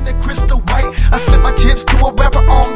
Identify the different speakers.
Speaker 1: the crystal white. I flip my chips to a rapper on